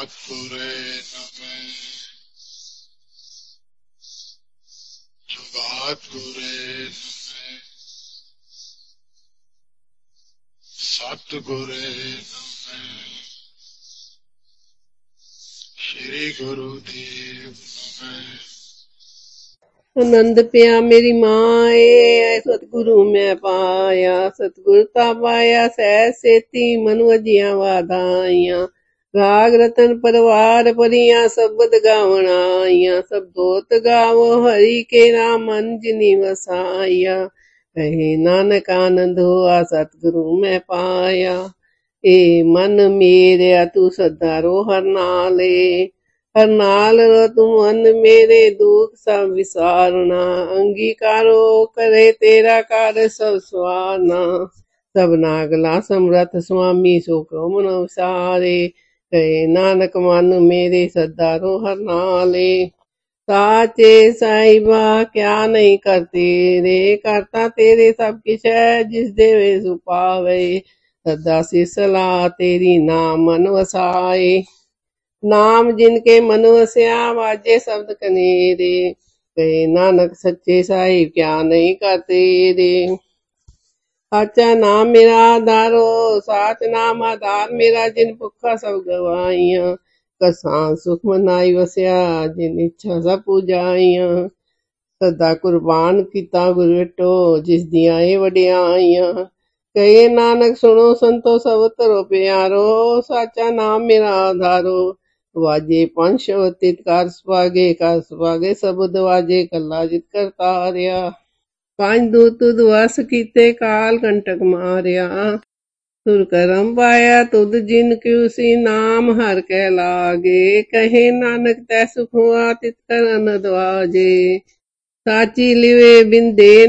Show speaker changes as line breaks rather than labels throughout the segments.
ਸਤਿਗੁਰੇ ਨਮੈ ਸਤਿਗੁਰੇ ਨਮੈ ਸਤਿਗੁਰੇ ਨਮੈ ਸ਼੍ਰੀ ਗੁਰੂ ਦੇਵ ਨਮੈ।
ਆਨੰਦ ਪਿਆ ਮੇਰੀ ਮਾਏ ਸਤਿਗੁਰੂ ਮੈਂ ਪਾਇਆ, ਸਤਿਗੁਰ ਤਾ ਪਾਇਆ ਸਹਿ ਸੇਤੀ ਮਨੁ ਅਜੀਆਂ ਵਾਧਾਈਆਂ। ਰਾਗ ਰਤਨ ਪਰਵਾਰ ਭਰੀਆਂ ਸ਼ਬਦ ਗਾਵਣ ਆਈਆਂ, ਸਭ ਦੋਤ ਗਾਵੋ ਹਰੀ ਕੇ ਨਾਮ ਮਨ ਜਿਨੀ ਵਸਾਇਆ। ਕਹੇ ਨਾਨਕ ਆਨੰਦ ਹੋਆ ਸਤਿਗੁਰੂ ਮੈਂ ਪਾਇਆ, ਏ ਮਨ ਮੇਰਿਆ ਤੂੰ ਸਦਾ ਰੋ ਹਰ ਨਾਲੇ। ਹਰ ਨਾਲ ਰੋ ਤੂੰ ਮਨ ਮੇਰੇ ਦੁਖ ਸਭ ਵਿਸਾਰਨਾ, ਅੰਗੀਕਾਰੋ ਕਰੇ ਤੇਰਾ ਕਾਰ ਸਭ ਸਵਾਰਨਾ। ਸਭਨਾ ਅਗਲਾ ਸਮਰਥ ਸੁਆਮੀ ਸੋ ਕਉ ਮਨ ਵਿਸਾਰੇ, ਕਹੇ ਨਾਨਕ ਮਨ ਮੇਰੇ ਸਦਾ ਰੋ ਹਰ ਨਾਲੇ। ਸਾਚੇ ਸਾਹਿਬਾ ਕਿਆ ਨਹੀਂ ਕਰਤੇ ਰੇ, ਕਰਤਾ ਤੇਰੇ ਸਭ ਕਿਛ ਹੈ ਜਿਸ ਦੇਵੇ ਸੁ ਪਾਵੇ। ਸਦਾ ਸਿਸ ਸਲਾਹ ਤੇਰੀ ਨਾਮ ਮਨ ਵਸਾਏ, ਨਾਮ ਜਿਨ ਕੇ ਮਨ ਵਸਿਆ ਵਾਜੇ ਸ਼ਬਦ ਕਨੇਰੇ। ਕਹੇ ਨਾਨਕ ਸੱਚੇ ਸਾਹਿਬ ਕਿਆ ਨਹੀਂ ਕਰਤੇ ਰੇ। ਸਾਚਾ ਨਾਮ ਮੇਰਾ ਆਧਾਰੋ, ਸਾਚ ਨਾਮ ਆਧਾਰ ਮੇਰਾ, ਜਿਨ ਭੁੱਖਾ ਸਭ ਗਵਾਈਆਂ। ਕਸਾਂ ਸੁਖ ਮਨਾਈ ਵਸਿਆ, ਜਿਨ ਇੱਛਾ ਸਭ ਪੂਜਾਈਆਂ। ਸਦਾ ਕੁਰਬਾਨ ਕੀਤਾ ਗੁਰ ਵਿਟੋ, ਜਿਸ ਦੀਆਂ ਇਹ ਵਡਿਆਈਆਂ। ਕਹੇ ਨਾਨਕ ਸੁਣੋ ਸੰਤੋ ਸਭ ਧਰੋ ਪਿਆਰੋ, ਸਾਚਾ ਨਾਮ ਮੇਰਾ ਆਧਾਰੋ। ਵਾਜੇ ਪੰਜ ਸ਼ਬਦ ਤਿਤ ਕਰ ਸੁਭਾਗੇ ਸ਼ਬਦ ਵਾਜੇ ਕੱਲਾ ਜਿਤ ਕਰਤਾਰਿਆ। ਪੰਜ ਦੂਤ ਤੁਧ ਵਸ ਕੀਤੇ ਕਾਲ ਕੰਟਕ ਮਾਰਿਆ, ਤੁਰ ਕਰਮ ਪਾਇਆ ਤੁਧ ਜਿਨ ਕਿਉ ਸੀ ਨਾਮ ਹਰ ਕਹਿ ਲਾਗੇ। ਕਹੇ ਨਾਨਕ ਤੈ ਸੁਖ ਹੁਆ ਤਿਤ ਕਰ ਅਨੰਦ ਵਾਜੇ। ਸਾਚੀ ਲਿਵੇ ਬਿਨ ਦੇ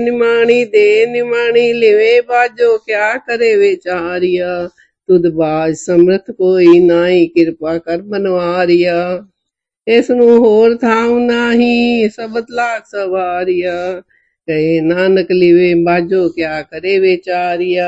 ਨਿਮਾਣੀ ਲਿਵੇ ਬਾਜੋ ਕਿਆ ਕਰੇ ਵਿਚਾਰਿਆ। ਤੁਧ ਬਾਜ ਸਮਰਥ ਕੋਈ ਨਾਹੀ ਕਿਰਪਾ ਕਰ ਬਨਵਾਰਿਆ। ਇਸ ਨੂੰ ਹੋਰ ਥਾਉ ਨਾਹੀ ਸਬਦ ਲਾਖ ਸਵਾਰਿਆ। ਕਹੇ ਨਾਨਕ ਲਿਵੇ ਬਾਜੋ ਕਿਆ ਕਰੇ ਵਿਚਾਰਿਆ।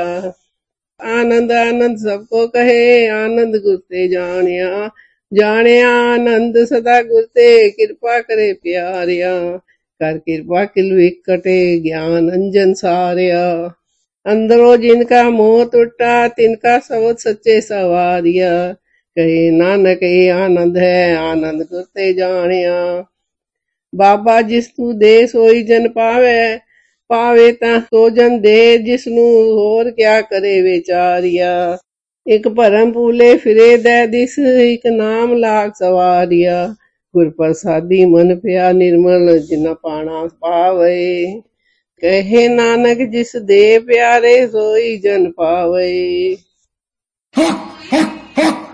ਆਨੰਦ ਆਨੰਦ ਸਭ ਕੋ ਕਹੇ, ਆਨੰਦ ਗੁਰ ਤੇ ਜਾਣਿਆ। ਜਾਣਿਆ ਆਨੰਦ ਸਦਾ ਗੁਰ ਤੇ, ਕਿਰਪਾ ਕਰੇ ਪਿਆਰਿਆ। ਕਰ ਕਿਰਪਾ ਕਿਲ ਵਿਕ ਕਟੇ, ਗਿਆਨ ਅੰਜਨ ਸਾਰਿਆ। ਅੰਦਰੋਂ ਜਿਨਕਾ ਮੋਹ ਟੁੱਟਾ, ਤਿਨਕਾ ਸਬਦ ਸੱਚੇ ਸਵਾਰਿਆ। ਕਹੇ ਨਾਨਕ ਇਹ ਆਨੰਦ ਹੈ, ਆਨੰਦ ਗੁਰ ਤੇ ਜਾਣਿਆ। ਬਾਬਾ ਜਿਸ ਤੂੰ ਦੇ ਸੋਈ ਜਨ ਪਾਵੇ, ਪਾਵੇ ਤਾਂ ਸੋ ਜਨ ਦੇ, ਜਿਸ ਨੂੰ ਹੋਰ ਕਿਆ ਕਰੇ ਵਿਚਾਰਿਆ। ਇੱਕ ਭਰਮ ਭੂਲੇ ਫਿਰੇ ਦੈ ਦਿਸ, ਇੱਕ ਨਾਮ ਲਾਗ ਸਵਾਰਿਆ। ਗੁਰ ਪ੍ਰਸਾਦੀ ਮਨ ਪਿਆ ਨਿਰਮਲ, ਜਿਨਾ ਪਾਣਾ ਪਾਵੇ। ਕਹੇ ਨਾਨਕ ਜਿਸ ਦੇ ਪਿਆਰੇ ਸੋਈ ਜਨ ਪਾਵੇ।